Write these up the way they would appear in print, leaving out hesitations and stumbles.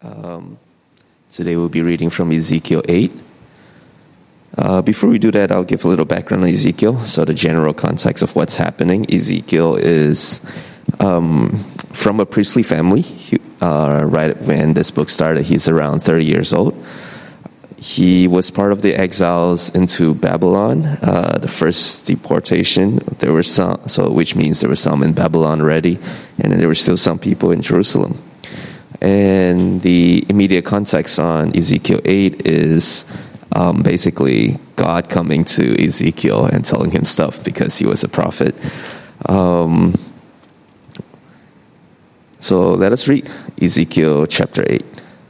Today we'll be reading from Ezekiel 8. Before we do that, I'll give a little background on Ezekiel. So the general context of what's happening. Ezekiel is from a priestly family. Right when this book started, he's around 30 years old. He was part of the exiles into Babylon, the first deportation. There were some, which means there were some in Babylon already, and then there were still some people in Jerusalem. And the immediate context on Ezekiel 8 is basically God coming to Ezekiel and telling him stuff because he was a prophet. So let us read Ezekiel chapter 8.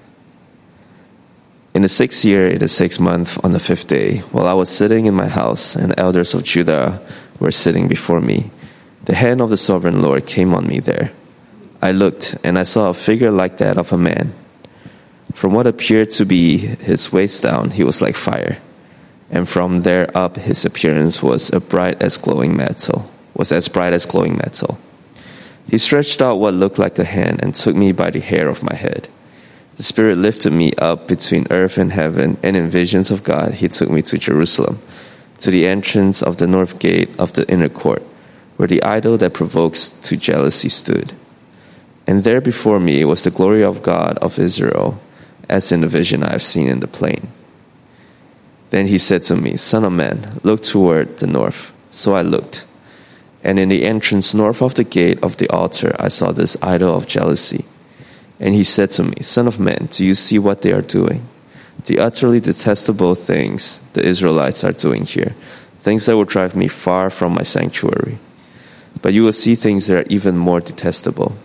In the 6th year, in the 6th month, on the 5th day, while I was sitting in my house, and the elders of Judah were sitting before me, the hand of the sovereign Lord came on me there. I looked, and I saw a figure like that of a man. From what appeared to be his waist down, he was like fire, and from there up his appearance was as bright as glowing metal. He stretched out what looked like a hand and took me by the hair of my head. The Spirit lifted me up between earth and heaven, and in visions of God he took me to Jerusalem, to the entrance of the north gate of the inner court, where the idol that provokes to jealousy stood. And there before me was the glory of God of Israel, as in the vision I have seen in the plain. Then he said to me, Son of man, look toward the north. So I looked, and in the entrance north of the gate of the altar I saw this idol of jealousy. And he said to me, Son of man, do you see what they are doing? The utterly detestable things the Israelites are doing here, things that will drive me far from my sanctuary. But you will see things that are even more detestable.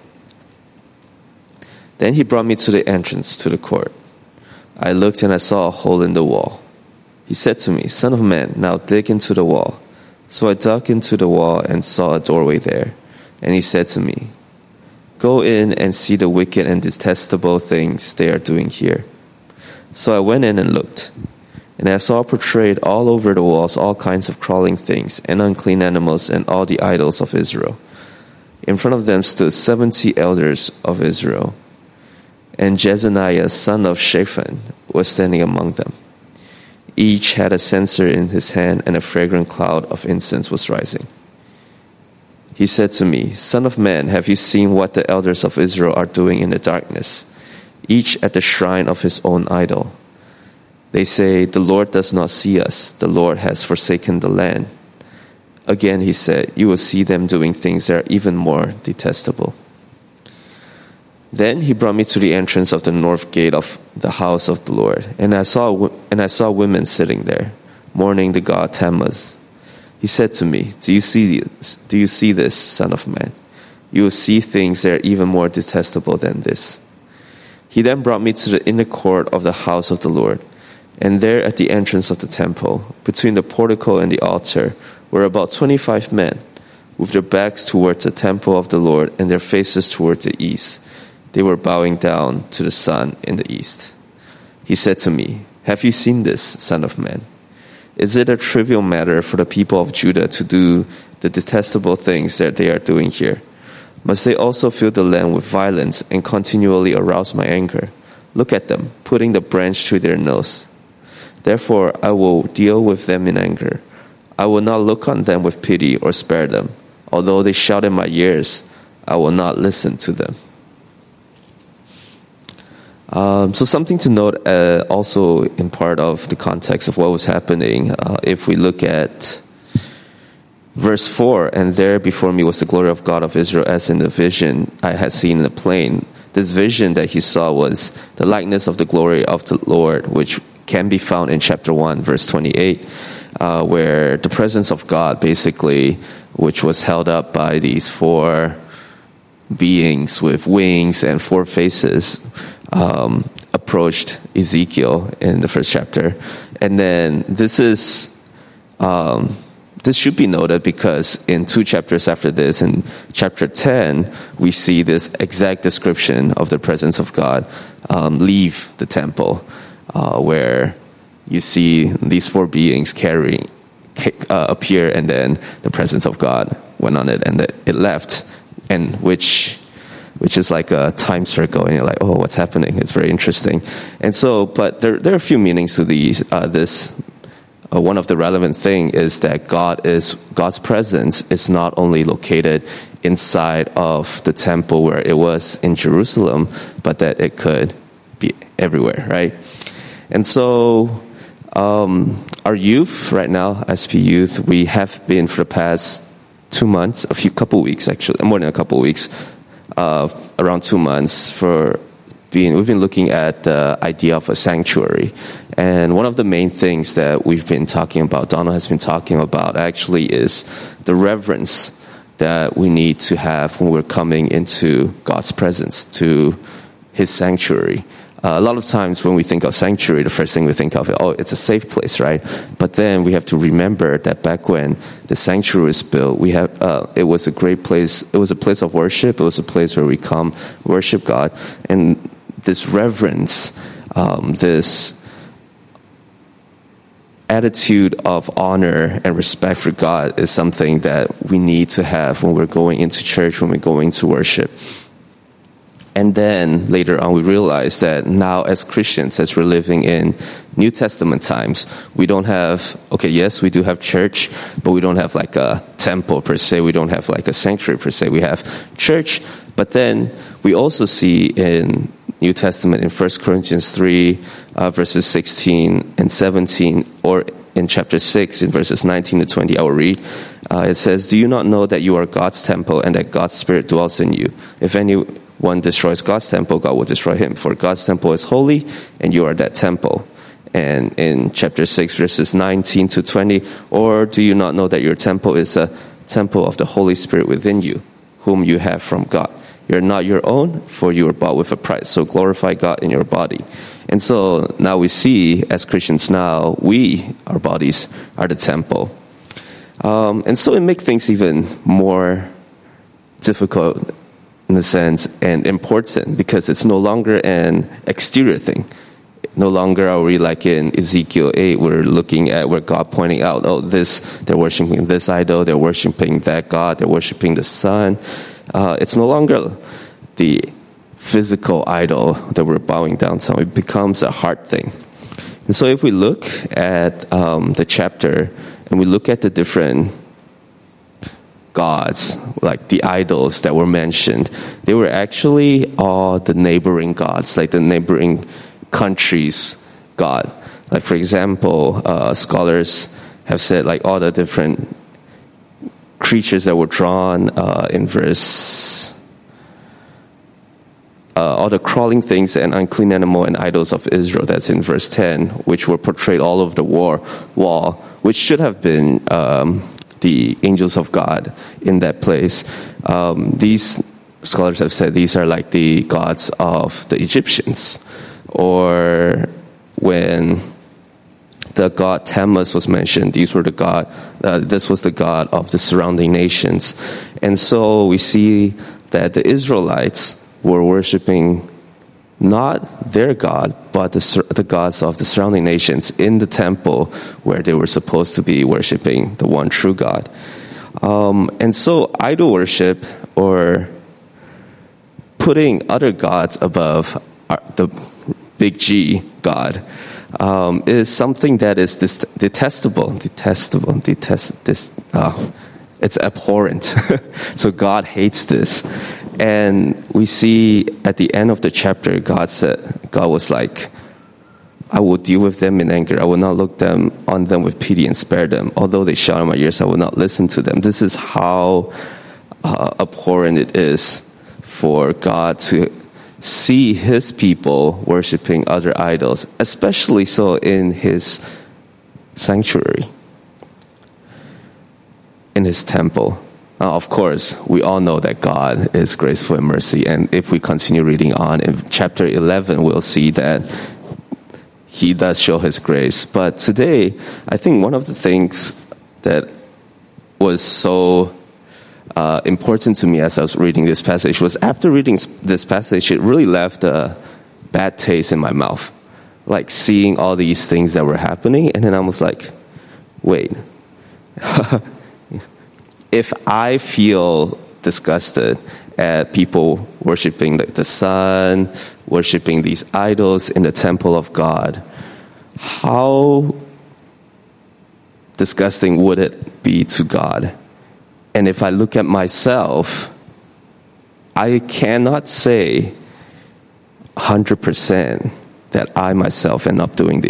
Then he brought me to the entrance to the court. I looked and I saw a hole in the wall. He said to me, Son of man, now dig into the wall. So I dug into the wall and saw a doorway there. And he said to me, Go in and see the wicked and detestable things they are doing here. So I went in and looked, and I saw portrayed all over the walls all kinds of crawling things and unclean animals and all the idols of Israel. In front of them stood 70 elders of Israel, and Jezaniah, son of Shaphan, was standing among them. Each had a censer in his hand, and a fragrant cloud of incense was rising. He said to me, Son of man, have you seen what the elders of Israel are doing in the darkness, each at the shrine of his own idol? They say, The Lord does not see us. The Lord has forsaken the land. Again he said, You will see them doing things that are even more detestable. Then he brought me to the entrance of the north gate of the house of the Lord, and I saw women sitting there, mourning the god Tammuz. He said to me, Do you see this, son of man? You will see things that are even more detestable than this. He then brought me to the inner court of the house of the Lord, and there at the entrance of the temple, between the portico and the altar, were about 25 men, with their backs towards the temple of the Lord and their faces toward the east. They were bowing down to the sun in the east. He said to me, Have you seen this, son of man? Is it a trivial matter for the people of Judah to do the detestable things that they are doing here? Must they also fill the land with violence and continually arouse my anger? Look at them, putting the branch to their nose. Therefore I will deal with them in anger. I will not look on them with pity or spare them. Although they shout in my ears, I will not listen to them. So something to note also in part of the context of what was happening, if we look at verse 4, and there before me was the glory of God of Israel as in the vision I had seen in the plain. This vision that he saw was the likeness of the glory of the Lord, which can be found in chapter 1, verse 28, where the presence of God basically, which was held up by these 4 beings with wings and 4 faces, approached Ezekiel in the first chapter. And then this should be noted because in 2 chapters after this, in chapter 10, we see this exact description of the presence of God leave the temple, where you see these 4 beings appear, and then the presence of God went on it, and it left, and which which is like a time circle, and you're like, oh, what's happening? It's very interesting. And so, but there are a few meanings to these. One of the relevant thing is that God's presence is not only located inside of the temple where it was in Jerusalem, but that it could be everywhere, right? And so, our youth right now, SP Youth, we have been for the past 2 months, couple weeks actually, more than a couple weeks, around 2 months we've been looking at the idea of a sanctuary. And one of the main things that we've been talking about, Donald has been talking about actually, is the reverence that we need to have when we're coming into God's presence, to His sanctuary. A lot of times when we think of sanctuary, the first thing we think of, it's a safe place, right? But then we have to remember that back when the sanctuary was built, it was a great place. It was a place of worship. It was a place where we come worship God. And this reverence, this attitude of honor and respect for God is something that we need to have when we're going into church, when we're going to worship. And then later on, we realize that now as Christians, as we're living in New Testament times, we don't have, yes, we do have church, but we don't have like a temple per se. We don't have like a sanctuary per se. We have church, but then we also see in New Testament in 1 Corinthians 3, verses 16 and 17, or in chapter 6, in verses 19 to 20, I will read. It says, "Do you not know that you are God's temple and that God's Spirit dwells in you? If anyone destroys God's temple, God will destroy him. For God's temple is holy, and you are that temple." And in chapter 6, verses 19 to 20, "Or do you not know that your temple is a temple of the Holy Spirit within you, whom you have from God? You're not your own, for you were bought with a price. So glorify God in your body." And so now we see, as Christians now, our bodies are the temple. And so it makes things even more difficult in a sense and important, because it's no longer an exterior thing. No longer are we like in Ezekiel 8, we're looking at where God pointing out, they're worshiping this idol, they're worshiping that God, they're worshiping the sun. It's no longer the physical idol that we're bowing down to. It becomes a heart thing. And so if we look at the chapter and we look at the different gods, like the idols that were mentioned, they were actually all the neighboring gods, like the neighboring countries' god. Like, for example, scholars have said like all the different creatures that were drawn in verse, all the crawling things and unclean animal and idols of Israel, that's in verse 10, which were portrayed all over the wall, which should have been the angels of God in that place. These scholars have said these are like the gods of the Egyptians. Or when the god Tammuz was mentioned, this was the god of the surrounding nations. And so we see that the Israelites were worshiping not their God, but the gods of the surrounding nations in the temple where they were supposed to be worshiping the one true God. And so idol worship, or putting other gods above the big G God, is something that is detestable. It's abhorrent. So God hates this. And we see at the end of the chapter, God was like, "I will deal with them in anger. I will not look on them with pity and spare them. Although they shout in my ears, I will not listen to them." This is how abhorrent it is for God to see His people worshiping other idols, especially so in His sanctuary, in His temple. Now, of course, we all know that God is graceful and mercy, and if we continue reading on in chapter 11, we'll see that He does show His grace. But today, I think one of the things that was so important to me as I was reading this passage was, after reading this passage, it really left a bad taste in my mouth. Like seeing all these things that were happening, and then I was like, wait, if I feel disgusted at people worshiping the sun, worshiping these idols in the temple of God. How disgusting would it be to God? And if I look at myself, I cannot say 100% that I myself am not doing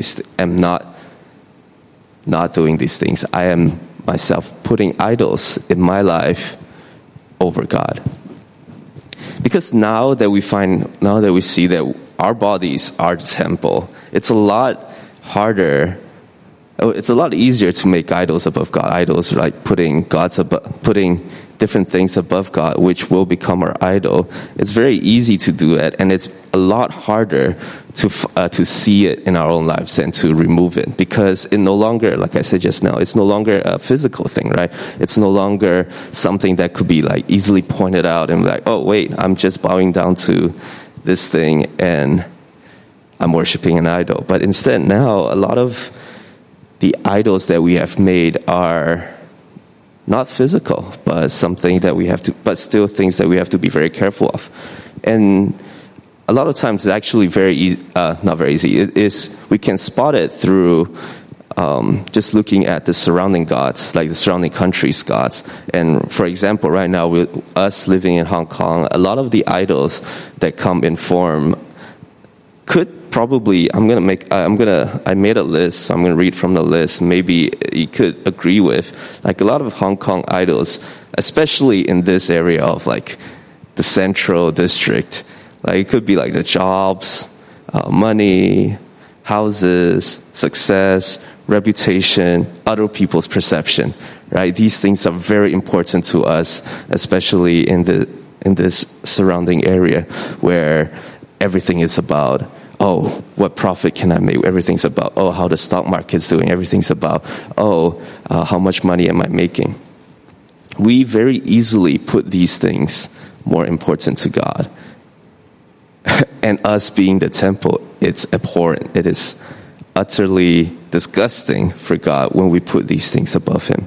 not doing these things. I am myself putting idols in my life over God. Because now that we see that our bodies are the temple, it's a lot harder. It's a lot easier to make idols above God. Idols like putting different things above God, which will become our idol. It's very easy to do it, and it's a lot harder to see it in our own lives and to remove it, because it no longer, like I said just now, it's no longer a physical thing, right? It's no longer something that could be like easily pointed out and like, oh wait, I'm just bowing down to this thing and I'm worshiping an idol. But instead now, a lot of the idols that we have made are not physical, but but still things that we have to be very careful of. And a lot of times it's actually not very easy. We can spot it through just looking at the surrounding gods, like the surrounding countries' gods. And for example, right now with us living in Hong Kong, a lot of the idols that come in form could probably, I made a list, so I'm going to read from the list. Maybe you could agree with, like a lot of Hong Kong idols, especially in this area of like the central district. Like it could be like the jobs, money, houses, success, reputation, other people's perception, right? These things are very important to us, especially in this surrounding area where everything is about, oh, what profit can I make? Everything's about, oh, how the stock market's doing. Everything's about, how much money am I making? We very easily put these things more important to God. And us being the temple, it's abhorrent. It is utterly disgusting for God when we put these things above Him.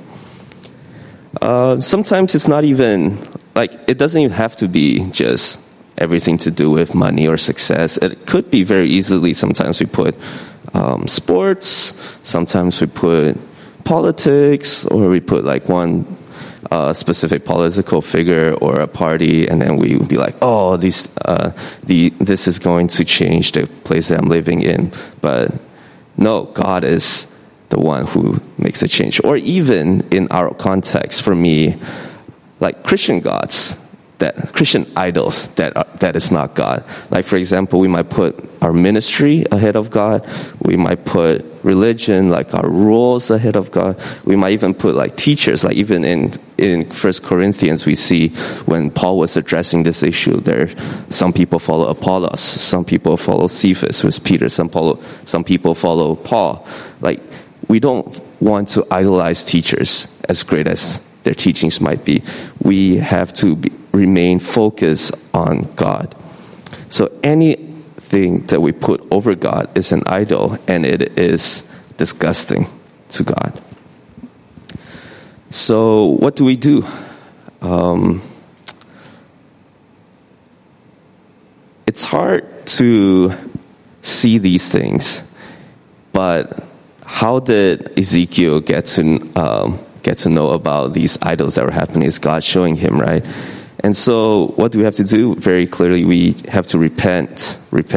Sometimes it's not even, like, it doesn't even have to be just everything to do with money or success. It could be very easily, sometimes we put sports, sometimes we put politics, or we put like one specific political figure or a party, and then we would be like, oh, this is going to change the place that I'm living in. But no, God is the one who makes a change. Or even in our context, for me, like Christian gods, Christian idols that is not God. Like for example, we might put our ministry ahead of God. We might put religion, like our rules, ahead of God. We might even put like teachers, like even in 1 Corinthians we see when Paul was addressing this issue, some people follow Apollos, some people follow Cephas, who's Peter, some people follow Paul. Like we don't want to idolize teachers as great as their teachings might be. We have to remain focused on God. So anything that we put over God is an idol, and it is disgusting to God. So what do we do? It's hard to see these things, but how did Ezekiel get to know about these idols that were happening? Is God showing him, right? And so what do we have to do? Very clearly, we have to repent.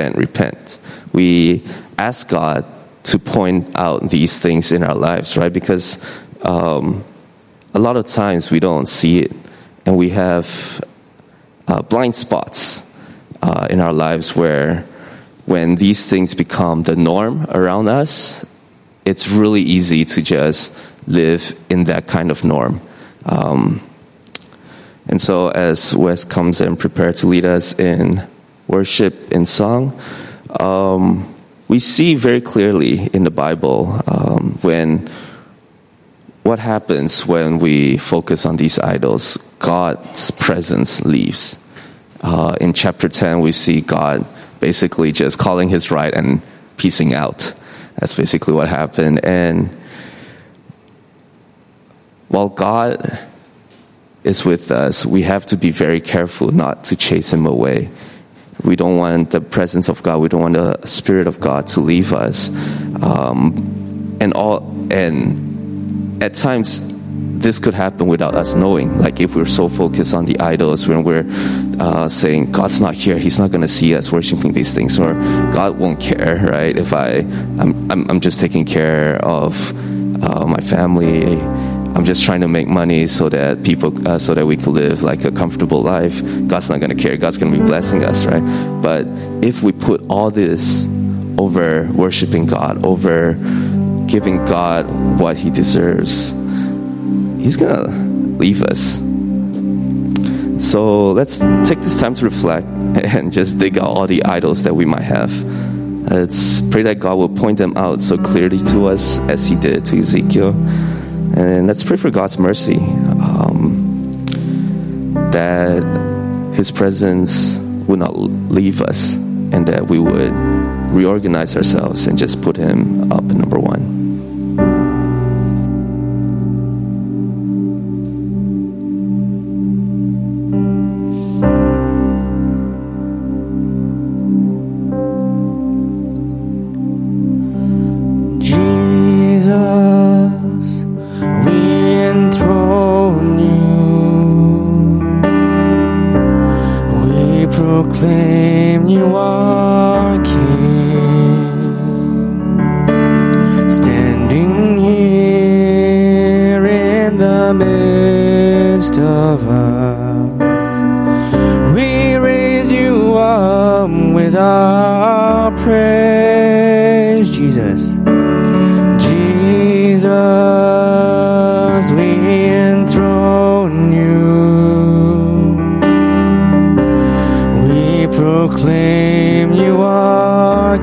We ask God to point out these things in our lives, right? Because a lot of times we don't see it, and we have blind spots in our lives where when these things become the norm around us, it's really easy to just live in that kind of norm. And so as Wes comes and prepares to lead us in worship, in song, we see very clearly in the Bible what happens when we focus on these idols. God's presence leaves. In chapter 10, we see God basically just calling his right and peacing out. That's basically what happened. And while God is with us, we have to be very careful not to chase him away. We don't want the presence of God, we don't want the Spirit of God to leave us. And at times, this could happen without us knowing. Like if we're so focused on the idols, when we're saying, God's not here, he's not going to see us worshiping these things, or God won't care, right? If I'm just taking care of my family, I'm just trying to make money so that so that we can live like a comfortable life. God's not going to care. God's going to be blessing us, right? But if we put all this over worshiping God, over giving God what he deserves, he's going to leave us. So let's take this time to reflect and just dig out all the idols that we might have. Let's pray that God will point them out so clearly to us as he did to Ezekiel. And let's pray for God's mercy, that his presence would not leave us, and that we would reorganize ourselves and just put him up number one. Proclaim you are King, standing here in the midst of us. We raise you up with our praise, Jesus. Jesus, we enthrone you. Proclaim you are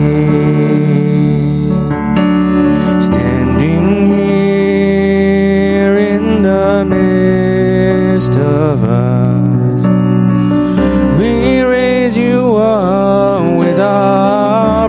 King, standing here in the midst of us. We raise you up with our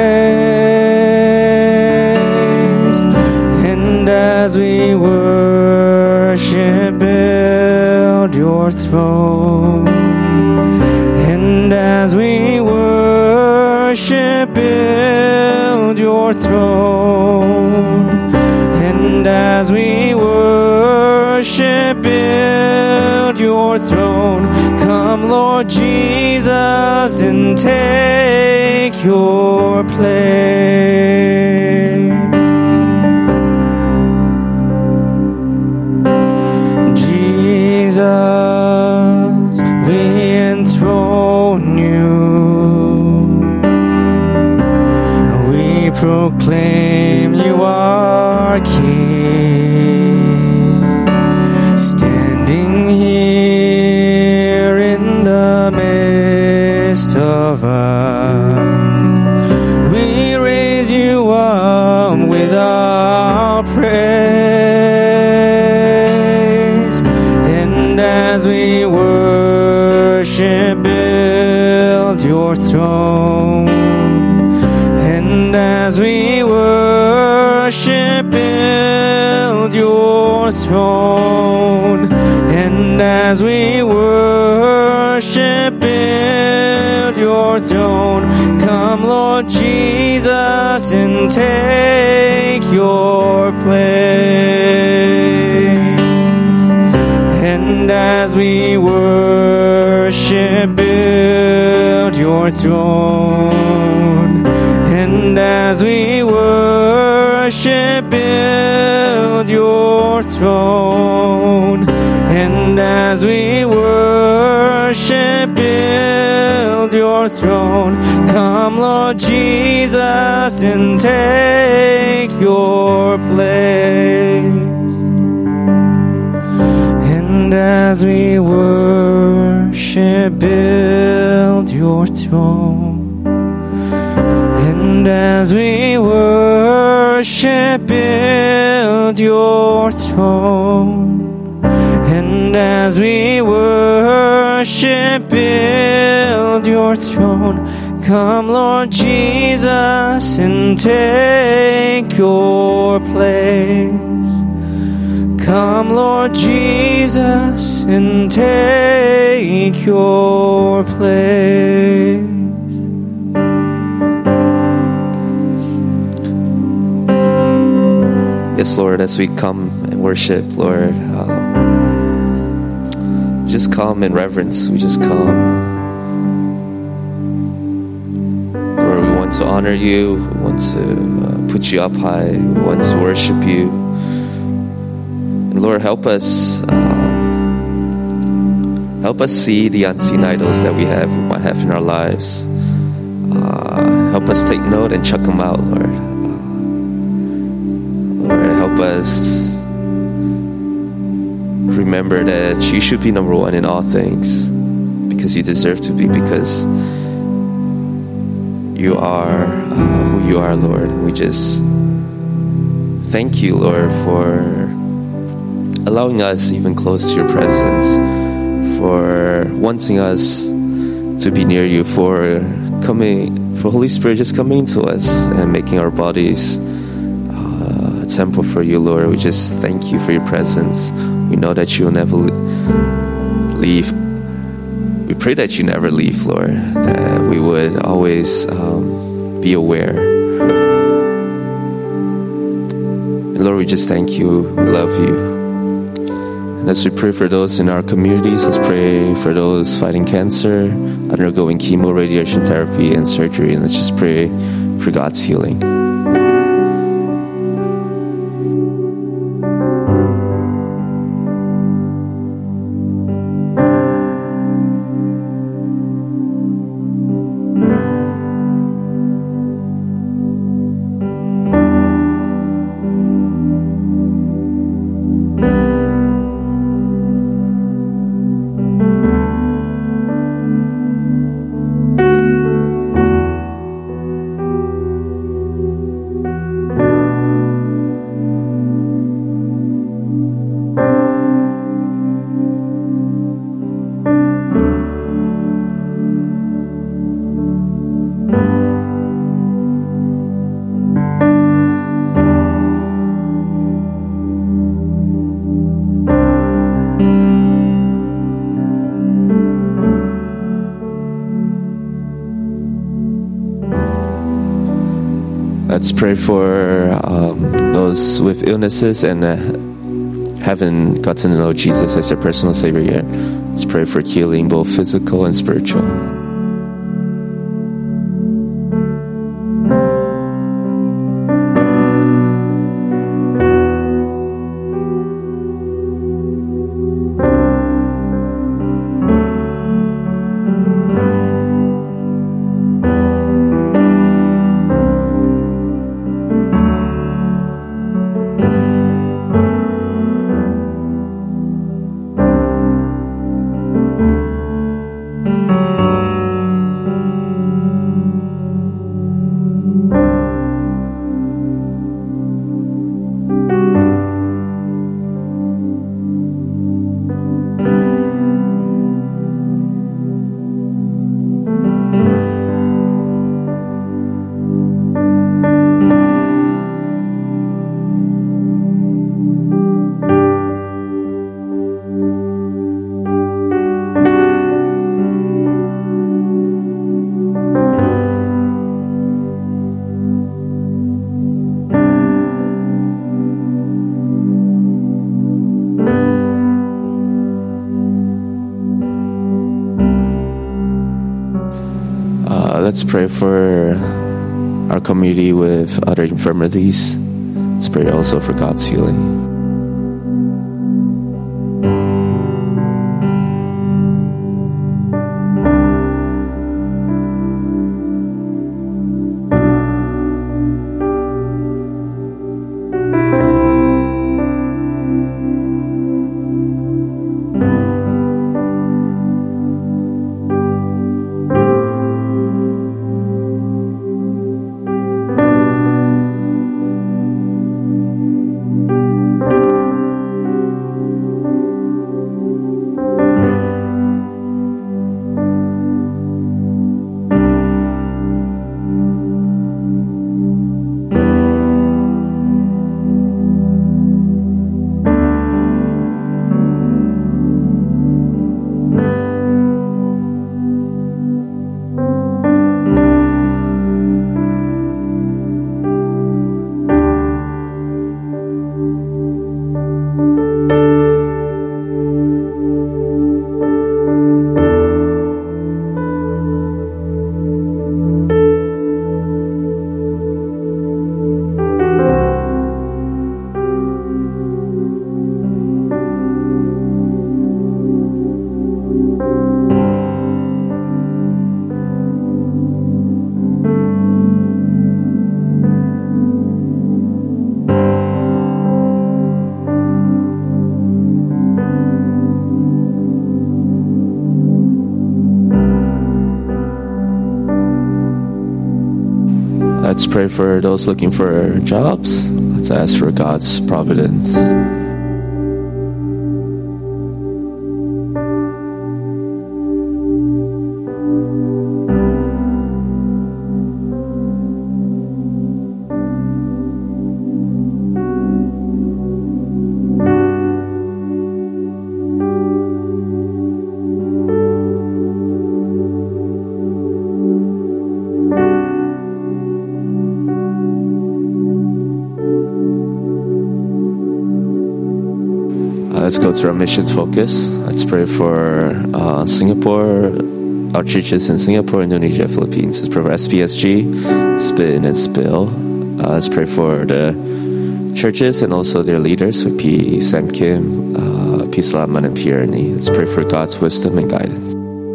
praise, and as we worship, build your throne. And as we worship, build your throne. And as we worship, build your throne. Come, Lord Jesus, and take your place. Jesus, we enthrone you. We proclaim you are King, standing here in the midst of us. We raise you up with our praise, and as we worship, build your throne. And as we worship, build your throne. And as we worship, build your throne. Come, Lord Jesus, and take your place. And as we worship, build your throne. And as we worship, build your throne. And as we worship, build your throne. Come, Lord Jesus, and take your place. And as we worship, build your throne. And as we worship, build your throne. And as we worship, build your throne. Come, Lord Jesus, and take your place. Come, Lord Jesus, and take your place. Yes, Lord, as we come and worship, Lord, just come in reverence. We just come. Lord, we want to honor you. We want to put you up high. We want to worship you. And Lord, help us see the unseen idols that we might have in our lives. Help us take note and check them out, Lord. Lord, help us remember that you should be number one in all things, because you deserve to be, because you are who you are, Lord. And we just thank you, Lord, for allowing us even close to your presence, for wanting us to be near you, for Holy Spirit just coming to us and making our bodies a temple for you, Lord. We just thank you for your presence. We know that you will never leave. We pray that you never leave, Lord, that we would always be aware. And Lord, we just thank you. We love you. And as we pray for those in our communities, let's pray for those fighting cancer, undergoing chemo, radiation therapy, and surgery. And let's just pray for God's healing. Let's pray for those with illnesses and haven't gotten to know Jesus as their personal Savior yet. Let's pray for healing, both physical and spiritual. Let's pray for our community with other infirmities. Let's pray also for God's healing. Let's pray for those looking for jobs. Let's ask for God's providence. Let's go to our missions focus. Let's pray for Singapore, our churches in Singapore, Indonesia, Philippines. Let's pray for SPSG, Spin and Spill. Let's pray for the churches and also their leaders, for P. Sam Kim, P. Salaman, and P. Ernie. Let's pray for God's wisdom and guidance.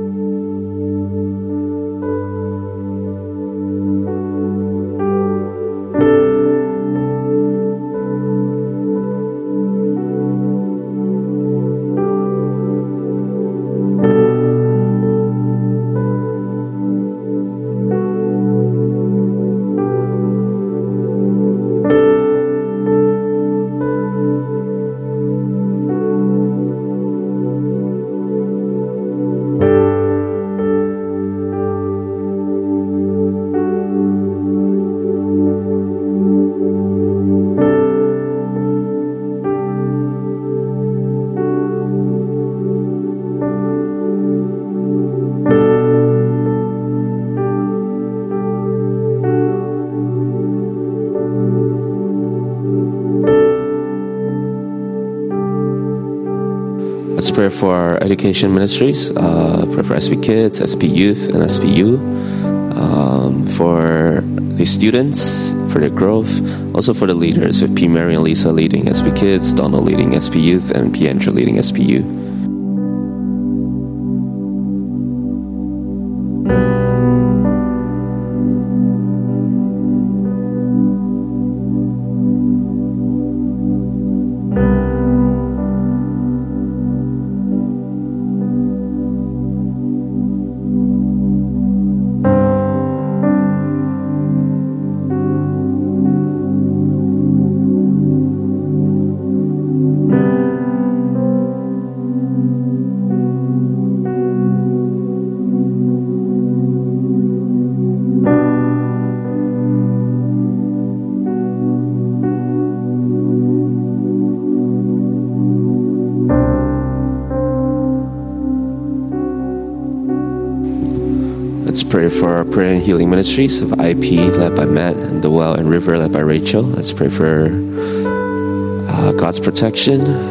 Let's pray for our education ministries. Pray for SP Kids, SP Youth, and SPU. For the students, for their growth. Also for the leaders, with P. Mary and Lisa leading SP Kids, Donald leading SP Youth, and P. Andrew leading SPU. Let's pray for our prayer and healing ministries of IP, led by Matt, and The Well and River, led by Rachel. Let's pray for God's protection.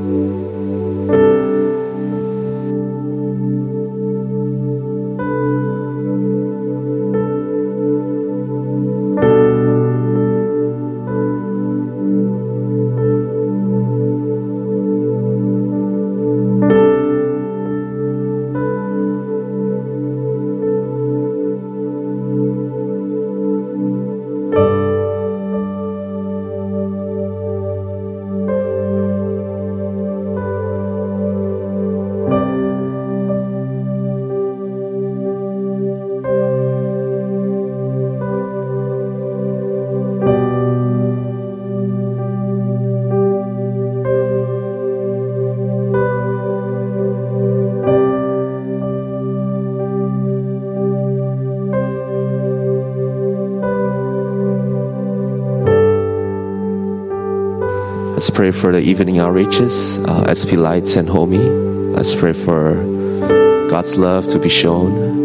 Let's pray for the evening outreaches, SP Lights and Homie. Let's pray for God's love to be shown.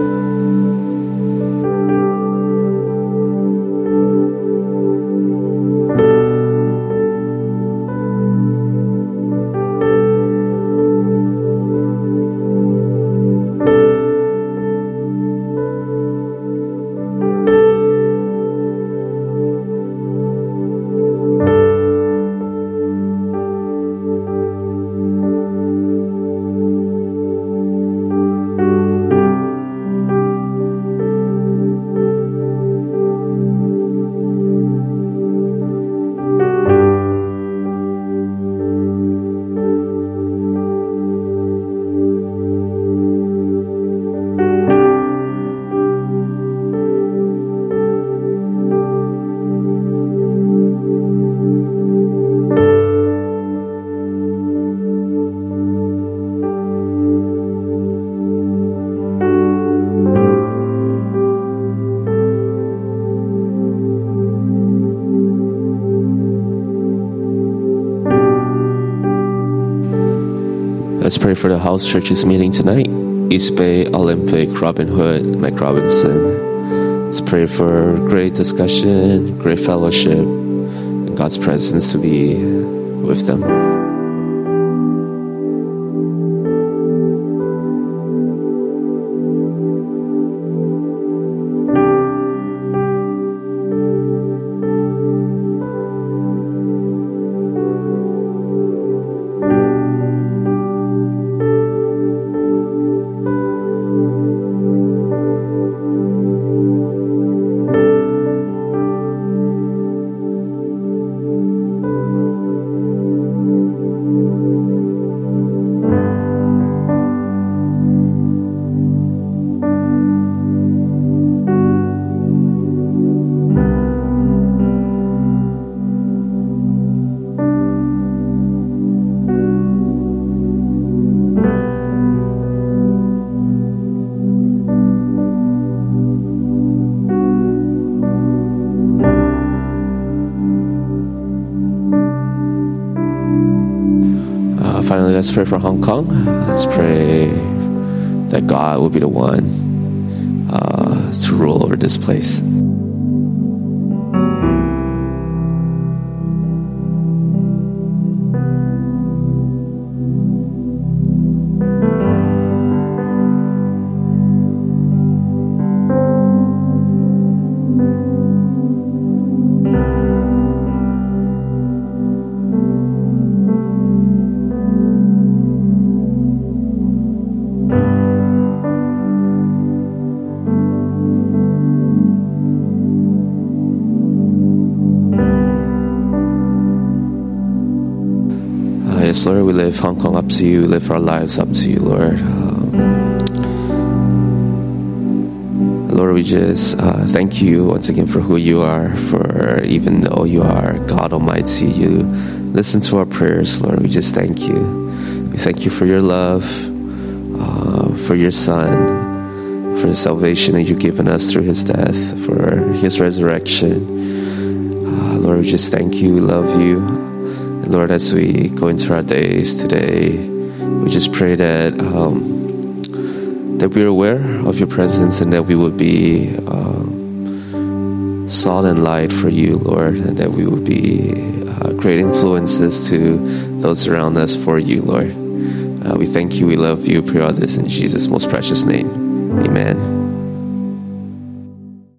Let's pray for the house churches meeting tonight. East Bay, Olympic, Robin Hood, Mike Robinson. Let's pray for great discussion, great fellowship, and God's presence to be with them. Finally, let's pray for Hong Kong. Let's pray that God will be the one to rule over this place. Yes, Lord, we lift Hong Kong up to you. We lift our lives up to you, Lord. Lord, we just thank you once again for who you are, for even though you are God Almighty, you listen to our prayers, Lord. We just thank you. We thank you for your love, for your Son, for the salvation that you've given us through his death, for his resurrection. Lord, we just thank you. We love you. And Lord, as we go into our days today, we just pray that that we're aware of your presence and that we would be salt and light for you, Lord, and that we would be great influences to those around us for you, Lord. We thank you, we love you, pray all this in Jesus' most precious name. Amen.